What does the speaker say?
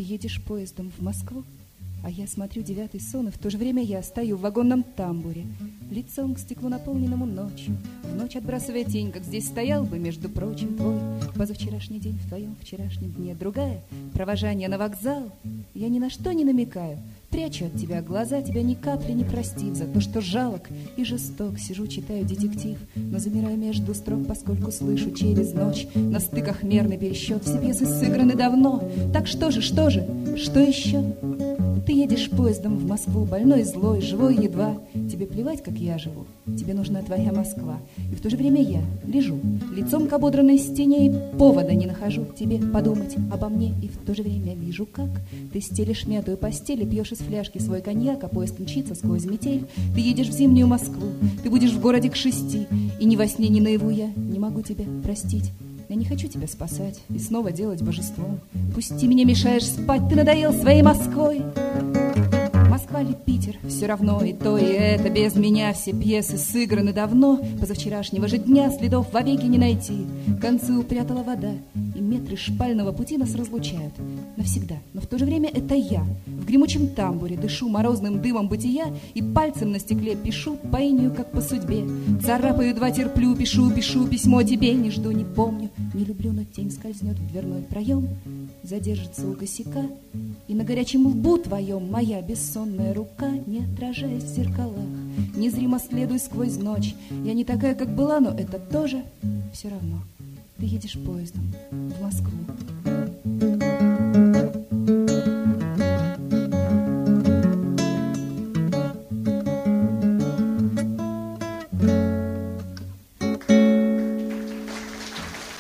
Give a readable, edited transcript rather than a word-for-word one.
едешь поездом в Москву, а я смотрю девятый сон, и в то же время я стою в вагонном тамбуре, лицом к стеклу, наполненному ночью, в ночь отбрасывая тень, как здесь стоял бы, между прочим, твой позавчерашний день в твоем вчерашнем дне. Другая — провожание на вокзал. Я ни на что не намекаю, прячу от тебя глаза, тебя ни капли не простив за то, что жалок и жесток. Сижу, читаю детектив, но замираю между строк, поскольку слышу через ночь на стыках мерный пересчет. Все пьесы сыграны давно, так что же, что еще? Ты едешь поездом в Москву, больной, злой, живой едва. Тебе плевать, как я живу, тебе нужна твоя Москва. И в то же время я лежу лицом к ободранной стене и повода не нахожу тебе подумать обо мне. И в то же время вижу, как ты стелишь мятую постель и пьешь из фляжки свой коньяк, а поезд мчится сквозь метель. Ты едешь в зимнюю Москву, ты будешь в городе к 6, и ни во сне, ни наяву я не могу тебя простить. Я не хочу тебя спасать и снова делать божеством. Пусти меня, мешаешь спать, ты надоел своей Москвой. Москва ли Питер, все равно и то, и это. Без меня все пьесы сыграны давно. Позавчерашнего же дня следов вовеки не найти. Концы упрятала вода, и метры шпального пути нас разлучают навсегда. Но в то же время это я в гремучем тамбуре дышу морозным дымом бытия и пальцем на стекле пишу по инею, как по судьбе. Царапаю два, терплю, пишу письмо тебе. Не жду, не помню, не люблю, но тень скользнет в дверной проем, задержится у косяка, и на горячем лбу твоем моя бессонная рука, не отражаясь в зеркалах, незримо следуй сквозь ночь. Я не такая, как была, но это тоже все равно. Ты едешь поездом в Москву.